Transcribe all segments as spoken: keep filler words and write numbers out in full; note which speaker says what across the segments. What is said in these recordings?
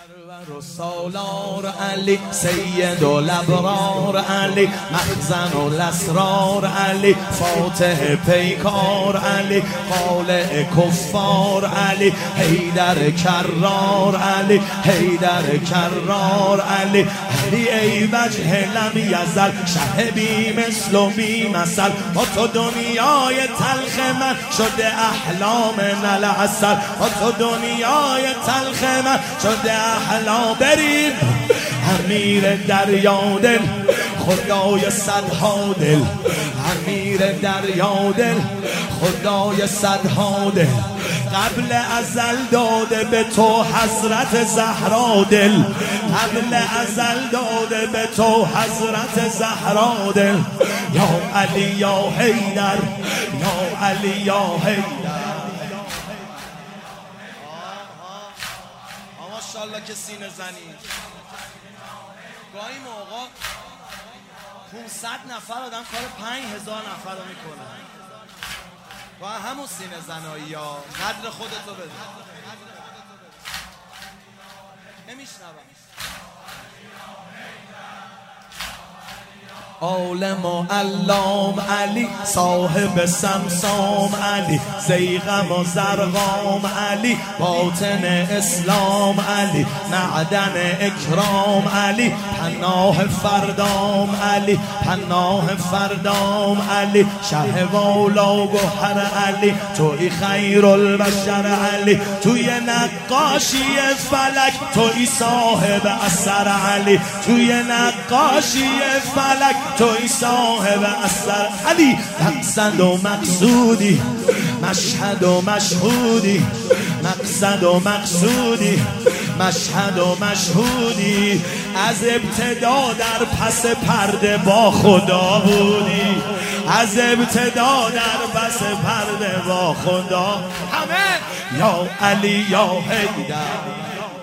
Speaker 1: سرور و سالار علی، سید و لبرار علی، مخزن و لسرار علی، فاتح پیکار علی، خالع کفار علی، حیدر کرار علی، حیدر کرار علی، علی ای وجه لم یزل، شه بی مثل و بی مثل، با تو دنیای تلخ من شده احلام نل عسل، با تو دنیای تلخ من شده احلام. بریم امیر دریا دل، خدای صدها دل، امیر دریا دل، خدای صدها دل، قبل ازل داده به تو حضرت زهرا دل، قبل ازل داده به تو حضرت زهرا دل. یا علی یا حیدر، یا علی یا حیدر. ماشاءالله که سینه زنی. گاهی موقع پونصد نفر آدم کار پنج هزار نفر رو میکنن. با همون سینه زنایی یا قدر خودتو بده. نمیشنوم. عالم و علام علی، صاحب سمسام علی، زیغم و زرقام علی، باطن اسلام علی، معدن اکرام علی، پناه فردام علی، پناه فردام علی، شه والا و گوهر علی، توی خیر البشر علی، توی نقاشی فلک توی صاحب اثر علی، توی نقاشی فلک توی صاحب اثر علی. مقصد و مقصودی، مشهد و مشهودی، مقصد و مقصودی، مشهد و مشهودی، از ابتدا در پس پرده با خدا بودی، از ابتدا در پس پرده با خدا. همه یا علی یا حیدر.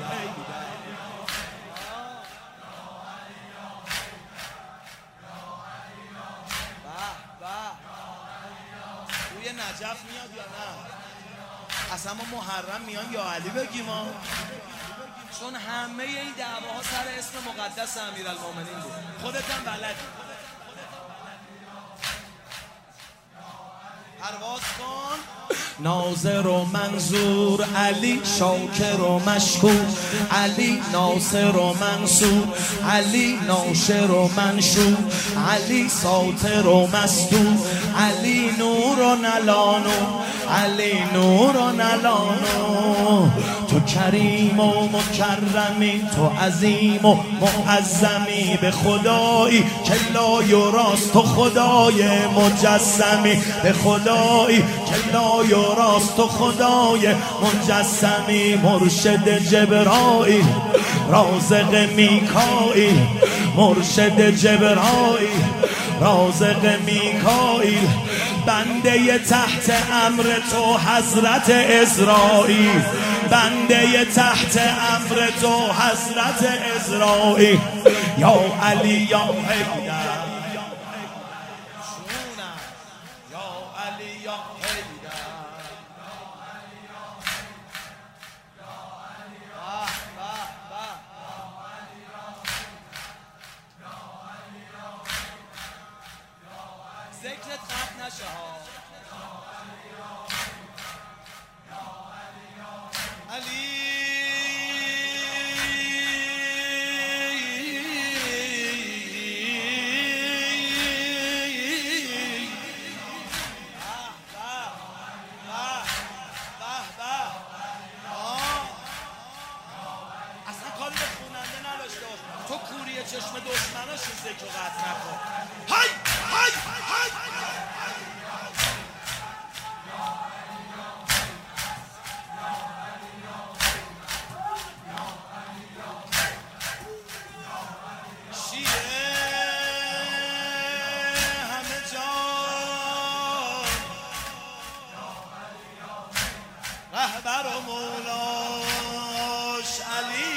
Speaker 1: نجف میاد یا نه؟ اصلا ما محرم میان یا علی بگیم ها، چون همه این دعواها سر اسم مقدس امیرالمومنین بود. خودت هم بلدی. پرواز کن. ناظر و منظور علی، شاکر و مشکور علی، ناصر و منصور علی، ناشر و منشور علی، ساتر و مستور علی، نور و نلانو علی، نور و نلانو. تو کریم و مکرمی، تو عظیم و معظمی، به خدایی که لا یراست، تو خدای مجسمی، به خدایی که لا یراست، تو خدای مجسمی. مرشد جبرائیل، رازق میکائیل، مرشد جبرائیل، رازق میکائیل، بنده تحت امر تو حضرت اسرائیل، بنده تحت امر تو حضرت اسرائیل. یا علی یا حیدر. ذکرت قطع نشه ها. علی اصلا کاری به خوننده نداشته باش. تو کوری چشم دشمناش ذکر و قطع نکن. های های های. رهبر و مولاش علی،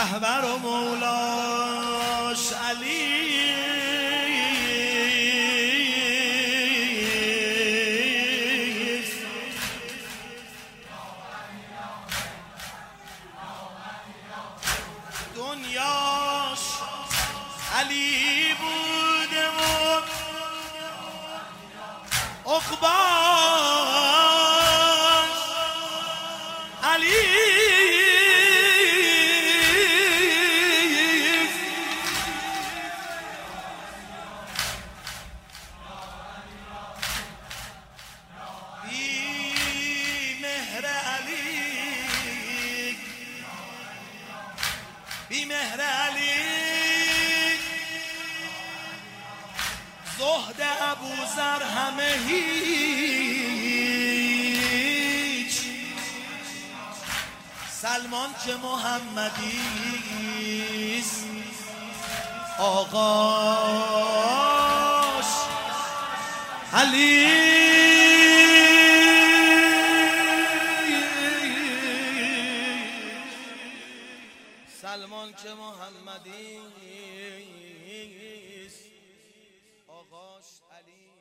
Speaker 1: رهبر و مولاش علی دنیاش علی بوده و عقباش علی بی مهر علی زهد ابوذر همه هیچ سلمان که محمدیست آقاش علی سلمان که محمدی است آقاش علی